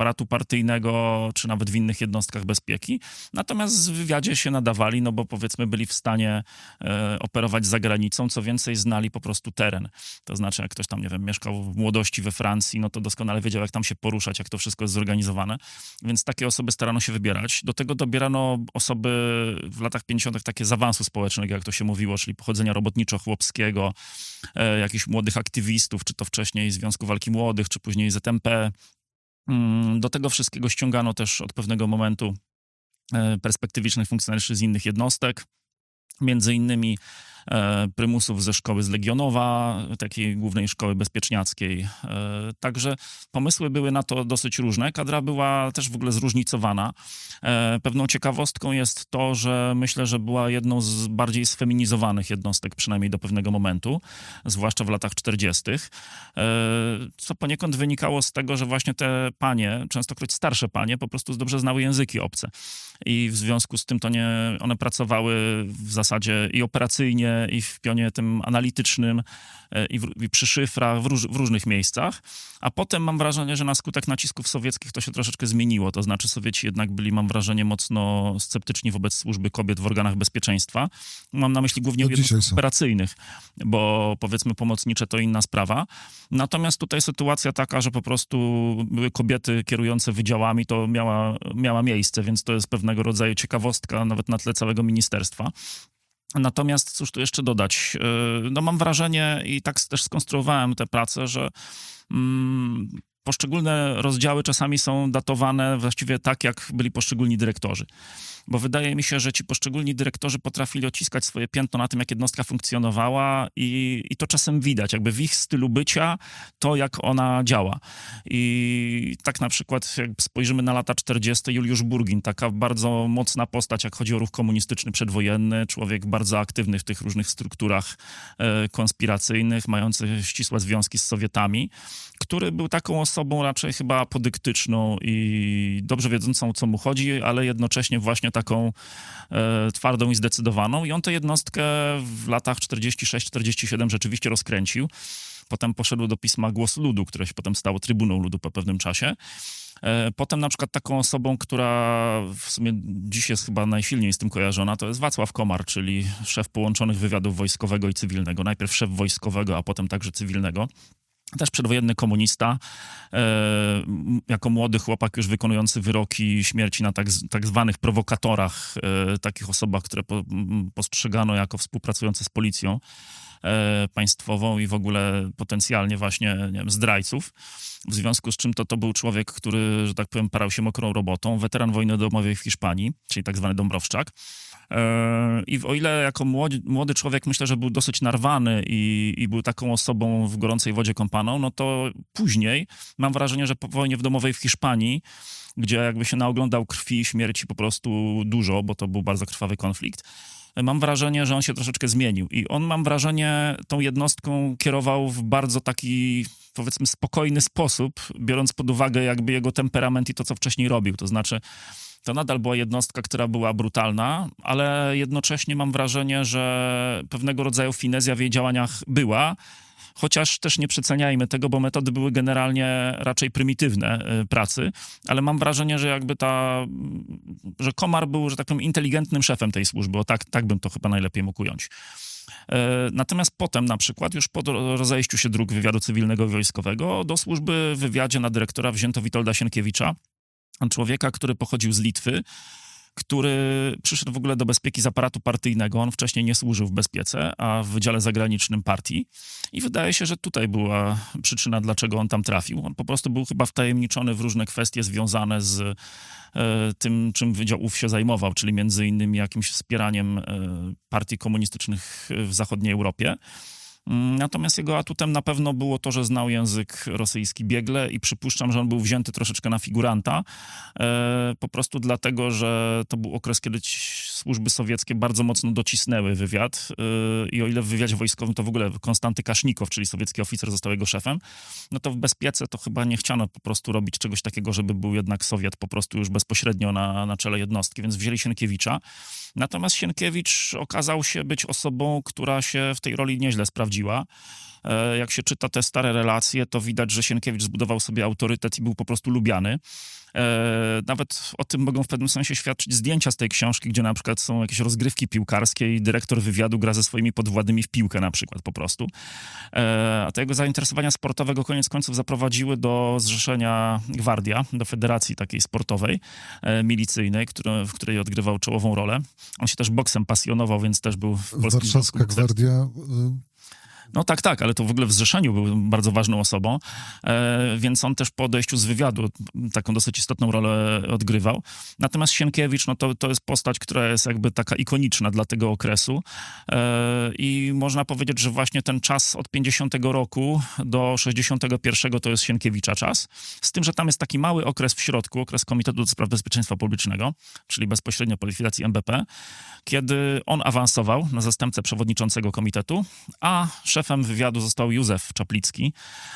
Speaker 2: partyjnego, czy nawet w innych jednostkach bezpieki. Natomiast w wywiadzie się nadawali, no bo powiedzmy byli w stanie operować za granicą, co więcej znali po prostu teren. To znaczy, jak ktoś tam, nie wiem, mieszkał w młodości we Francji, no to doskonale wiedział, jak tam się poruszać, jak to wszystko jest zorganizowane. Więc takie osoby starano się wybierać. Do tego dobierano osoby w latach 50. takie z awansu społecznego, jak to się mówiło, czyli pochodzenia robotniczo-chłopskiego, jakichś młodych aktywistów, czy to wcześniej Związku Walki Młodych, czy później ZMP. Do tego wszystkiego ściągano też od pewnego momentu perspektywicznych funkcjonariuszy z innych jednostek, między innymi prymusów ze szkoły z Legionowa, takiej głównej szkoły bezpieczniackiej. Także pomysły były na to dosyć różne. Kadra była też w ogóle zróżnicowana. Pewną ciekawostką jest to, że myślę, że była jedną z bardziej sfeminizowanych jednostek, przynajmniej do pewnego momentu, zwłaszcza w latach 40., co poniekąd wynikało z tego, że właśnie te panie, częstokroć starsze panie, po prostu dobrze znały języki obce. I w związku z tym one pracowały w zasadzie i operacyjnie, i w pionie tym analitycznym, i przy szyfrach w różnych miejscach. A potem mam wrażenie, że na skutek nacisków sowieckich to się troszeczkę zmieniło. To znaczy Sowieci jednak byli, mam wrażenie, mocno sceptyczni wobec służby kobiet w organach bezpieczeństwa. Mam na myśli głównie jednostek operacyjnych, bo powiedzmy pomocnicze to inna sprawa. Natomiast tutaj sytuacja taka, że po prostu były kobiety kierujące wydziałami, to miała miejsce, więc to jest pewnego rodzaju ciekawostka nawet na tle całego ministerstwa. Natomiast cóż tu jeszcze dodać? No mam wrażenie i tak też skonstruowałem tę pracę, że poszczególne rozdziały czasami są datowane właściwie tak, jak byli poszczególni dyrektorzy. Bo wydaje mi się, że ci poszczególni dyrektorzy potrafili odciskać swoje piętno na tym, jak jednostka funkcjonowała i to czasem widać, jakby w ich stylu bycia, to jak ona działa. I tak na przykład, jak spojrzymy na lata 40., Juliusz Burgin, taka bardzo mocna postać, jak chodzi o ruch komunistyczny przedwojenny, człowiek bardzo aktywny w tych różnych strukturach konspiracyjnych, mający ścisłe związki z Sowietami, który był taką osobą raczej chyba apodyktyczną i dobrze wiedzącą, o co mu chodzi, ale jednocześnie właśnie taką twardą i zdecydowaną. I on tę jednostkę w latach 46-47 rzeczywiście rozkręcił. Potem poszedł do pisma Głos Ludu, które się potem stało Trybuną Ludu po pewnym czasie. Potem na przykład taką osobą, która w sumie dziś jest chyba najsilniej z tym kojarzona, to jest Wacław Komar, czyli szef połączonych wywiadów wojskowego i cywilnego. Najpierw szef wojskowego, a potem także cywilnego. Też przedwojenny komunista, jako młody chłopak już wykonujący wyroki śmierci na tak zwanych prowokatorach, takich osobach, które postrzegano jako współpracujące z policją państwową i w ogóle potencjalnie właśnie, nie wiem, zdrajców. W związku z czym to był człowiek, który, że tak powiem, parał się mokrą robotą, weteran wojny domowej w Hiszpanii, czyli tak zwany Dąbrowszczak. I o ile jako młody człowiek myślę, że był dosyć narwany i był taką osobą w gorącej wodzie kąpaną, no to później mam wrażenie, że po wojnie domowej w Hiszpanii, gdzie jakby się naoglądał krwi i śmierci po prostu dużo, bo to był bardzo krwawy konflikt, mam wrażenie, że on się troszeczkę zmienił. I on, mam wrażenie, tą jednostką kierował w bardzo taki, powiedzmy, spokojny sposób, biorąc pod uwagę jakby jego temperament i to, co wcześniej robił. To znaczy, to nadal była jednostka, która była brutalna, ale jednocześnie mam wrażenie, że pewnego rodzaju finezja w jej działaniach była, chociaż też nie przeceniajmy tego, bo metody były generalnie raczej prymitywne pracy, ale mam wrażenie, że jakby że Komar był, że tak powiem, inteligentnym szefem tej służby, bo tak bym to chyba najlepiej mógł ująć. Natomiast potem na przykład już po rozejściu się dróg wywiadu cywilnego i wojskowego do służby w wywiadzie na dyrektora wzięto Witolda Sienkiewicza, człowieka, który pochodził z Litwy, który przyszedł w ogóle do bezpieki z aparatu partyjnego. On wcześniej nie służył w bezpiece, a w Wydziale Zagranicznym partii. I wydaje się, że tutaj była przyczyna, dlaczego on tam trafił. On po prostu był chyba wtajemniczony w różne kwestie związane z tym, czym Wydział ów się zajmował, czyli między innymi jakimś wspieraniem partii komunistycznych w zachodniej Europie. Natomiast jego atutem na pewno było to, że znał język rosyjski biegle i przypuszczam, że on był wzięty troszeczkę na figuranta, po prostu dlatego, że to był okres, kiedy służby sowieckie bardzo mocno docisnęły wywiad i o ile w wywiadzie wojskowym to w ogóle Konstanty Kasznikow, czyli sowiecki oficer, został jego szefem, no to w bezpiece to chyba nie chciano po prostu robić czegoś takiego, żeby był jednak Sowiet po prostu już bezpośrednio na czele jednostki, więc wzięli Sienkiewicza. Natomiast Sienkiewicz okazał się być osobą, która się w tej roli nieźle sprawdziła. Jak się czyta te stare relacje, to widać, że Sienkiewicz zbudował sobie autorytet i był po prostu lubiany. Nawet o tym mogą w pewnym sensie świadczyć zdjęcia z tej książki, gdzie na przykład są jakieś rozgrywki piłkarskie i dyrektor wywiadu gra ze swoimi podwładnymi w piłkę na przykład po prostu. A te jego zainteresowania sportowego koniec końców zaprowadziły do zrzeszenia Gwardia, do federacji takiej sportowej, milicyjnej, w której odgrywał czołową rolę. On się też boksem pasjonował, więc też był w polskim
Speaker 1: Warszawska Gwardia...
Speaker 2: No tak, ale to w ogóle w zrzeszeniu był bardzo ważną osobą, więc on też po odejściu z wywiadu taką dosyć istotną rolę odgrywał. Natomiast Sienkiewicz, no to jest postać, która jest jakby taka ikoniczna dla tego okresu i można powiedzieć, że właśnie ten czas od 50 roku do 61 to jest Sienkiewicza czas, z tym, że tam jest taki mały okres w środku, okres Komitetu do Spraw Bezpieczeństwa Publicznego, czyli bezpośrednio po likwidacji MBP, kiedy on awansował na zastępcę przewodniczącego komitetu, a szefem wywiadu został Józef Czaplicki,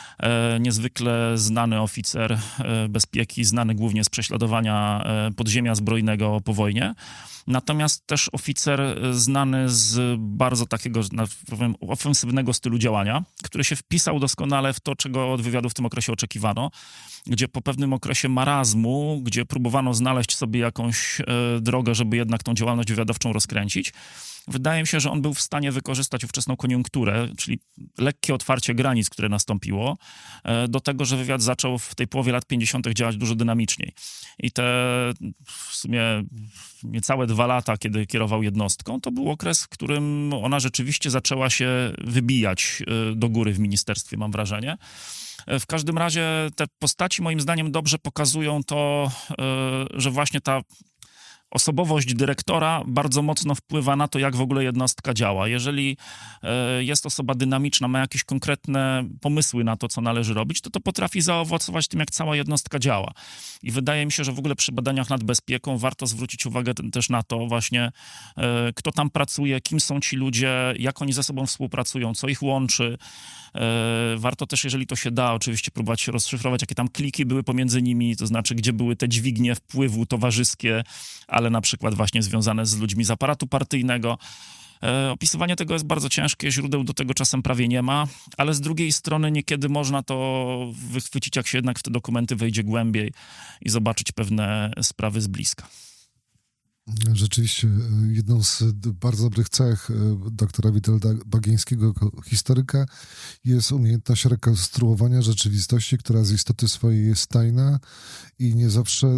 Speaker 2: niezwykle znany oficer bezpieki, znany głównie z prześladowania podziemia zbrojnego po wojnie. Natomiast też oficer znany z bardzo takiego, powiem, ofensywnego stylu działania, który się wpisał doskonale w to, czego od wywiadu w tym okresie oczekiwano, gdzie po pewnym okresie marazmu, gdzie próbowano znaleźć sobie jakąś drogę, żeby jednak tą działalność wywiadowczą rozkręcić, wydaje mi się, że on był w stanie wykorzystać ówczesną koniunkturę, czyli lekkie otwarcie granic, które nastąpiło, do tego, że wywiad zaczął w tej połowie lat 50. działać dużo dynamiczniej. I te w sumie niecałe 2 lata, kiedy kierował jednostką, to był okres, w którym ona rzeczywiście zaczęła się wybijać do góry w ministerstwie, mam wrażenie. W każdym razie te postaci moim zdaniem dobrze pokazują to, że właśnie ta osobowość dyrektora bardzo mocno wpływa na to, jak w ogóle jednostka działa. Jeżeli jest osoba dynamiczna, ma jakieś konkretne pomysły na to, co należy robić, to potrafi zaowocować tym, jak cała jednostka działa. I wydaje mi się, że w ogóle przy badaniach nad bezpieką warto zwrócić uwagę też na to właśnie, kto tam pracuje, kim są ci ludzie, jak oni ze sobą współpracują, co ich łączy. Warto też, jeżeli to się da, oczywiście próbować rozszyfrować, jakie tam kliki były pomiędzy nimi, to znaczy, gdzie były te dźwignie wpływu towarzyskie, ale na przykład właśnie związane z ludźmi z aparatu partyjnego. Opisywanie tego jest bardzo ciężkie, źródeł do tego czasem prawie nie ma, ale z drugiej strony niekiedy można to wychwycić, jak się jednak w te dokumenty wejdzie głębiej i zobaczyć pewne sprawy z bliska.
Speaker 1: Rzeczywiście jedną z bardzo dobrych cech doktora Witolda Bagieńskiego jako historyka jest umiejętność rekonstruowania rzeczywistości, która z istoty swojej jest tajna i nie zawsze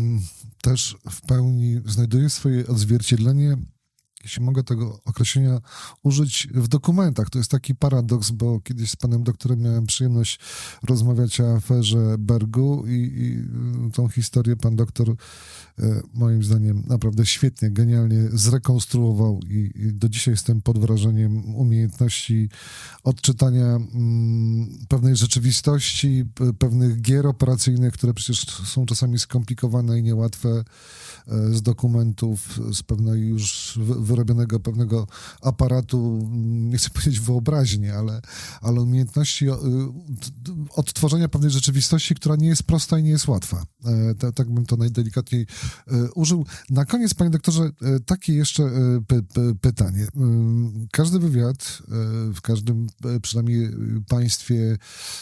Speaker 1: też w pełni znajduje swoje odzwierciedlenie, jeśli mogę tego określenia użyć, w dokumentach. To jest taki paradoks, bo kiedyś z panem doktorem miałem przyjemność rozmawiać o aferze Bergu i tą historię pan doktor moim zdaniem naprawdę świetnie, genialnie zrekonstruował i do dzisiaj jestem pod wrażeniem umiejętności odczytania pewnej rzeczywistości, pewnych gier operacyjnych, które przecież są czasami skomplikowane i niełatwe, z dokumentów, z pewnej już wyrobionego pewnego aparatu, nie chcę powiedzieć wyobraźni, ale umiejętności odtworzenia pewnej rzeczywistości, która nie jest prosta i nie jest łatwa. Tak bym to najdelikatniej użył. Na koniec, panie doktorze, takie jeszcze pytanie. Każdy wywiad, w każdym przynajmniej państwie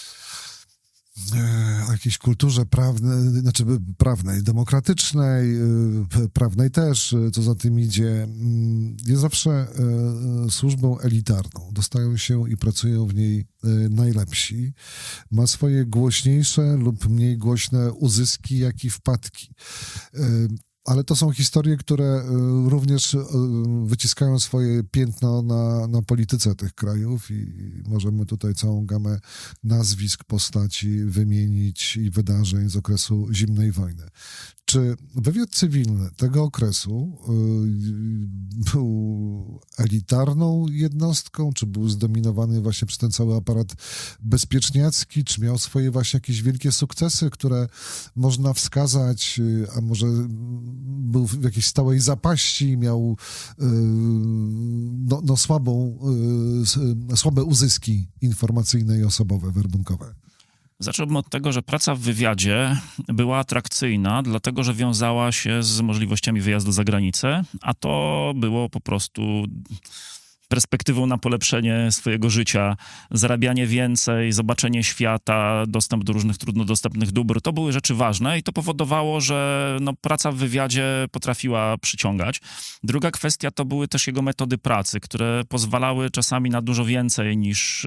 Speaker 1: o jakiejś kulturze prawnej, znaczy prawnej, demokratycznej, prawnej też, co za tym idzie, jest zawsze służbą elitarną. Dostają się i pracują w niej najlepsi. Ma swoje głośniejsze lub mniej głośne uzyski, jak i wpadki. Ale to są historie, które również wyciskają swoje piętno na polityce tych krajów i możemy tutaj całą gamę nazwisk, postaci wymienić i wydarzeń z okresu zimnej wojny. Czy wywiad cywilny tego okresu był elitarną jednostką, czy był zdominowany właśnie przez ten cały aparat bezpieczniacki, czy miał swoje właśnie jakieś wielkie sukcesy, które można wskazać, a może był w jakiejś stałej zapaści, miał słabe uzyski informacyjne i osobowe, werbunkowe?
Speaker 2: Zacząłbym od tego, że praca w wywiadzie była atrakcyjna, dlatego że wiązała się z możliwościami wyjazdu za granicę, a to było po prostu perspektywą na polepszenie swojego życia, zarabianie więcej, zobaczenie świata, dostęp do różnych trudno dostępnych dóbr. To były rzeczy ważne i to powodowało, że no, praca w wywiadzie potrafiła przyciągać. Druga kwestia to były też jego metody pracy, które pozwalały czasami na dużo więcej niż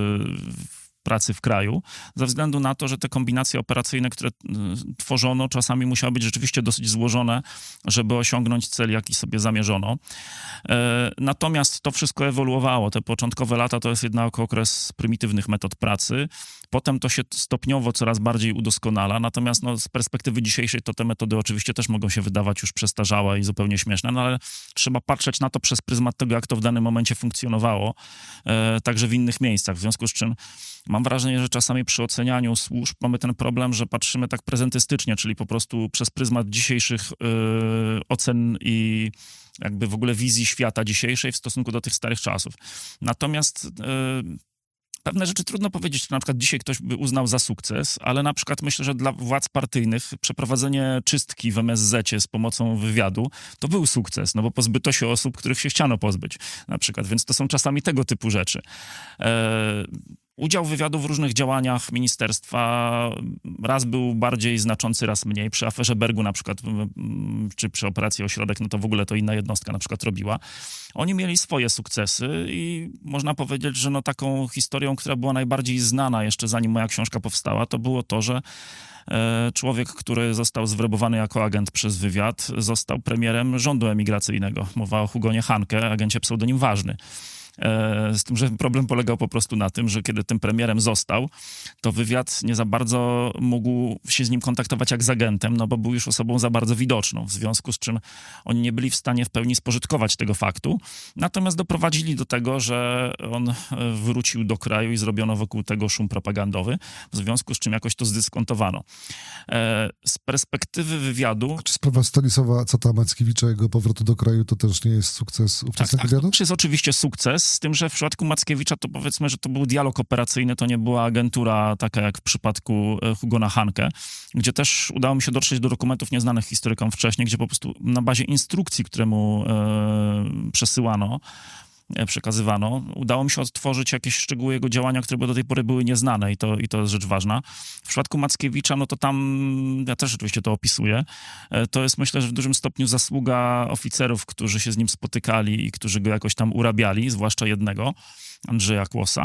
Speaker 2: pracy w kraju, ze względu na to, że te kombinacje operacyjne, które tworzono, czasami musiały być rzeczywiście dosyć złożone, żeby osiągnąć cel, jaki sobie zamierzono. Natomiast to wszystko ewoluowało. Te początkowe lata to jest jednak okres prymitywnych metod pracy. Potem to się stopniowo coraz bardziej udoskonala, natomiast no, z perspektywy dzisiejszej to te metody oczywiście też mogą się wydawać już przestarzałe i zupełnie śmieszne, no ale trzeba patrzeć na to przez pryzmat tego, jak to w danym momencie funkcjonowało, także w innych miejscach, w związku z czym mam wrażenie, że czasami przy ocenianiu służb mamy ten problem, że patrzymy tak prezentystycznie, czyli po prostu przez pryzmat dzisiejszych ocen i jakby w ogóle wizji świata dzisiejszej w stosunku do tych starych czasów. Natomiast pewne rzeczy trudno powiedzieć, czy na przykład dzisiaj ktoś by uznał za sukces, ale na przykład myślę, że dla władz partyjnych przeprowadzenie czystki w MSZ-cie z pomocą wywiadu to był sukces, no bo pozbyto się osób, których się chciano pozbyć na przykład, więc to są czasami tego typu rzeczy. Udział wywiadu w różnych działaniach ministerstwa raz był bardziej znaczący, raz mniej. Przy aferze Bergu na przykład, czy przy operacji Ośrodek, no to w ogóle to inna jednostka na przykład robiła. Oni mieli swoje sukcesy i można powiedzieć, że no taką historią, która była najbardziej znana jeszcze zanim moja książka powstała, to było to, że człowiek, który został zwerbowany jako agent przez wywiad, został premierem rządu emigracyjnego. Mowa o Hugonie Hanke, agencie pseudonim Ważny. Z tym, że problem polegał po prostu na tym, że kiedy tym premierem został, to wywiad nie za bardzo mógł się z nim kontaktować jak z agentem, no bo był już osobą za bardzo widoczną, w związku z czym oni nie byli w stanie w pełni spożytkować tego faktu, natomiast doprowadzili do tego, że on wrócił do kraju i zrobiono wokół tego szum propagandowy, w związku z czym jakoś to zdyskontowano. Z perspektywy wywiadu...
Speaker 1: Czy sprawa Stanisława Cata-Mackiewicza, jego powrotu do kraju, to też nie jest sukces ówczesnego wywiadu?
Speaker 2: To jest oczywiście sukces, z tym, że w przypadku Mackiewicza to powiedzmy, że to był dialog operacyjny, to nie była agentura taka jak w przypadku Hugona Hanke, gdzie też udało mi się dotrzeć do dokumentów nieznanych historykom wcześniej, gdzie po prostu na bazie instrukcji, które mu przekazywano, udało mi się odtworzyć jakieś szczegóły jego działania, które do tej pory były nieznane i to jest rzecz ważna. W przypadku Mackiewicza, no to tam, ja też oczywiście to opisuję, to jest myślę, że w dużym stopniu zasługa oficerów, którzy się z nim spotykali i którzy go jakoś tam urabiali, zwłaszcza jednego, Andrzeja Kłosa.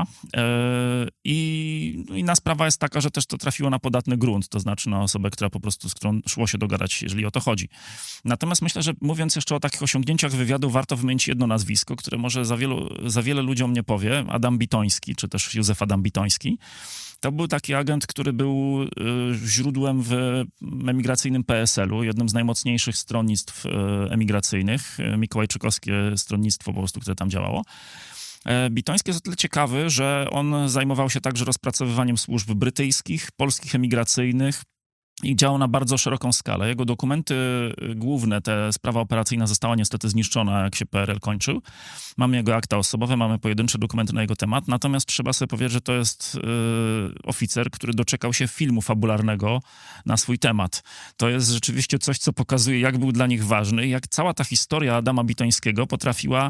Speaker 2: I inna sprawa jest taka, że też to trafiło na podatny grunt, to znaczy na osobę, która po prostu, z którą szło się dogadać, jeżeli o to chodzi. Natomiast myślę, że mówiąc jeszcze o takich osiągnięciach wywiadu, warto wymienić jedno nazwisko, które może za wiele ludziom nie powie, Adam Bitoński, czy też Józef Adam Bitoński. To był taki agent, który był źródłem w emigracyjnym PSL-u, jednym z najmocniejszych stronnictw emigracyjnych, mikołajczykowskie stronnictwo po prostu, które tam działało. Bitoński jest o tyle ciekawy, że on zajmował się także rozpracowywaniem służb brytyjskich, polskich emigracyjnych i działał na bardzo szeroką skalę. Jego dokumenty główne, sprawa operacyjna została niestety zniszczona, jak się PRL kończył. Mamy jego akta osobowe, mamy pojedyncze dokumenty na jego temat, natomiast trzeba sobie powiedzieć, że to jest oficer, który doczekał się filmu fabularnego na swój temat. To jest rzeczywiście coś, co pokazuje, jak był dla nich ważny i jak cała ta historia Adama Bitońskiego potrafiła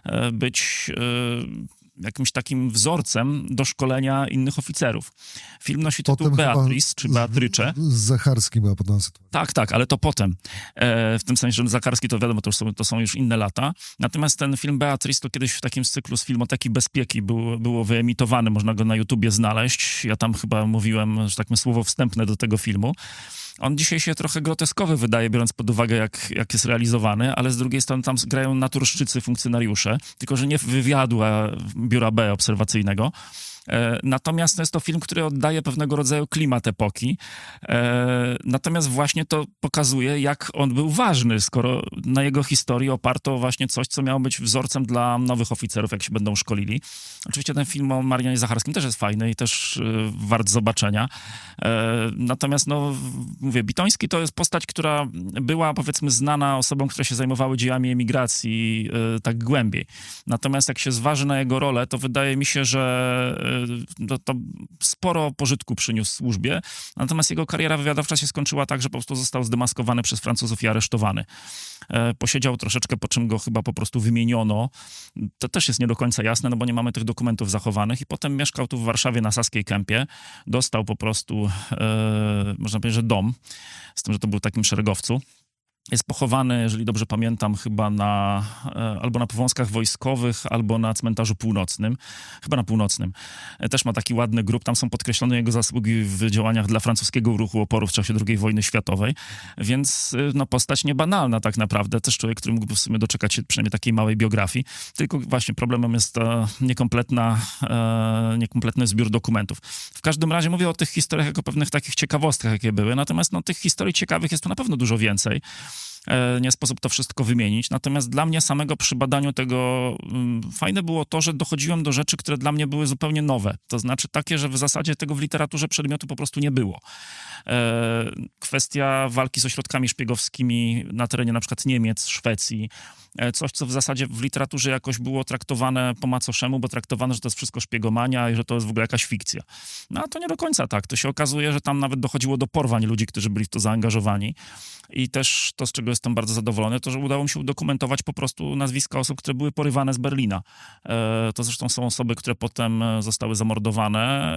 Speaker 2: być jakimś takim wzorcem do szkolenia innych oficerów. Film nosi tytuł Beatrice, czy Beatrycze.
Speaker 1: Z Zacharskim była podobna sytuacja.
Speaker 2: Tak, ale to potem. W tym sensie, że Zacharski to wiadomo, to są już inne lata. Natomiast ten film Beatrice to kiedyś w takim cyklu z Filmoteki Bezpieki było wyemitowany, można go na YouTubie znaleźć. Ja tam chyba mówiłem, że tak powiem, słowo wstępne do tego filmu. On dzisiaj się trochę groteskowy wydaje, biorąc pod uwagę, jak jest realizowany, ale z drugiej strony tam grają naturszczycy funkcjonariusze, tylko że nie wywiadu, a biura B obserwacyjnego. Natomiast jest to film, który oddaje pewnego rodzaju klimat epoki. Natomiast właśnie to pokazuje, jak on był ważny, skoro na jego historii oparto właśnie coś, co miało być wzorcem dla nowych oficerów, jak się będą szkolili. Oczywiście ten film o Marianie Zacharskim też jest fajny i też wart zobaczenia. Natomiast, no, mówię, Bitoński to jest postać, która była, powiedzmy, znana osobom, które się zajmowały dziejami emigracji tak głębiej. Natomiast jak się zważy na jego rolę, to wydaje mi się, że to sporo pożytku przyniósł służbie, natomiast jego kariera wywiadowcza się skończyła tak, że po prostu został zdemaskowany przez Francuzów i aresztowany. Posiedział troszeczkę, po czym go chyba po prostu wymieniono. To też jest nie do końca jasne, no bo nie mamy tych dokumentów zachowanych i potem mieszkał tu w Warszawie na Saskiej Kępie. Dostał po prostu, można powiedzieć, że dom, z tym, że to był takim szeregowcu. Jest pochowany, jeżeli dobrze pamiętam, chyba albo na Powązkach Wojskowych, albo na Cmentarzu Północnym. Chyba na Północnym. Też ma taki ładny grób. Tam są podkreślone jego zasługi w działaniach dla francuskiego ruchu oporu w czasie II wojny światowej. Więc no, postać niebanalna tak naprawdę. Też człowiek, który mógłby w sumie doczekać się przynajmniej takiej małej biografii. Tylko właśnie problemem jest niekompletny zbiór dokumentów. W każdym razie mówię o tych historiach jako pewnych takich ciekawostkach, jakie były. Natomiast no, tych historii ciekawych jest tu na pewno dużo więcej. Nie sposób to wszystko wymienić. Natomiast dla mnie samego przy badaniu tego fajne było to, że dochodziłem do rzeczy, które dla mnie były zupełnie nowe. To znaczy takie, że w zasadzie tego w literaturze przedmiotu po prostu nie było. Kwestia walki z ośrodkami szpiegowskimi na terenie na przykład Niemiec, Szwecji. Coś, co w zasadzie w literaturze jakoś było traktowane po macoszemu, bo traktowano, że to jest wszystko szpiegomania i że to jest w ogóle jakaś fikcja. No a to nie do końca tak. To się okazuje, że tam nawet dochodziło do porwań ludzi, którzy byli w to zaangażowani. I też to, z czego jestem bardzo zadowolony, to, że udało mi się udokumentować po prostu nazwiska osób, które były porywane z Berlina. To zresztą są osoby, które potem zostały zamordowane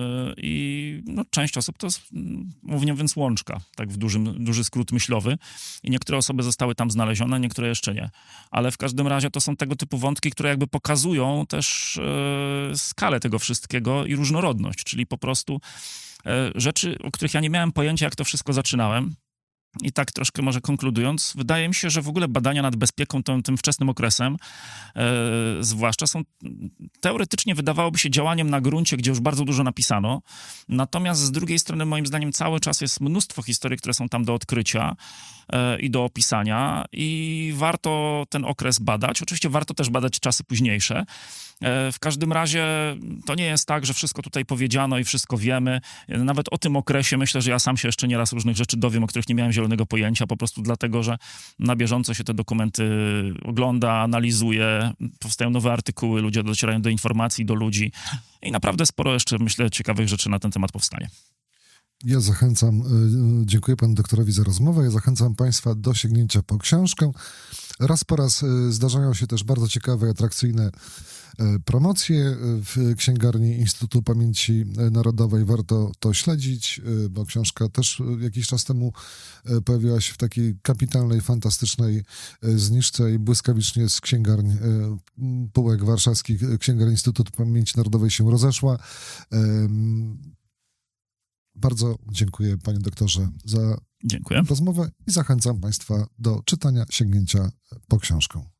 Speaker 2: i no, część osób to jest, mówiąc, łączka, tak w duży skrót myślowy. I niektóre osoby zostały tam znalezione, niektóre jeszcze nie. Ale w każdym razie to są tego typu wątki, które jakby pokazują też skalę tego wszystkiego i różnorodność, czyli po prostu rzeczy, o których ja nie miałem pojęcia, jak to wszystko zaczynałem. I tak troszkę może konkludując, wydaje mi się, że w ogóle badania nad bezpieką tym wczesnym okresem, zwłaszcza są teoretycznie wydawałoby się działaniem na gruncie, gdzie już bardzo dużo napisano. Natomiast z drugiej strony moim zdaniem cały czas jest mnóstwo historii, które są tam do odkrycia i do opisania i warto ten okres badać. Oczywiście warto też badać czasy późniejsze. W każdym razie to nie jest tak, że wszystko tutaj powiedziano i wszystko wiemy. Nawet o tym okresie myślę, że ja sam się jeszcze nieraz różnych rzeczy dowiem, o których nie miałem zielonego pojęcia, po prostu dlatego, że na bieżąco się te dokumenty ogląda, analizuje, powstają nowe artykuły, ludzie docierają do informacji, do ludzi i naprawdę sporo jeszcze, myślę, ciekawych rzeczy na ten temat powstanie.
Speaker 1: Ja zachęcam, dziękuję panu doktorowi za rozmowę, ja zachęcam państwa do sięgnięcia po książkę. Raz po raz zdarzają się też bardzo ciekawe i atrakcyjne promocje w księgarni Instytutu Pamięci Narodowej. Warto to śledzić, bo książka też jakiś czas temu pojawiła się w takiej kapitalnej, fantastycznej zniżce i błyskawicznie z księgarni półek warszawskich księgarni Instytutu Pamięci Narodowej się rozeszła. Bardzo dziękuję, panie doktorze, za rozmowę i zachęcam państwa do czytania, sięgnięcia po książkę.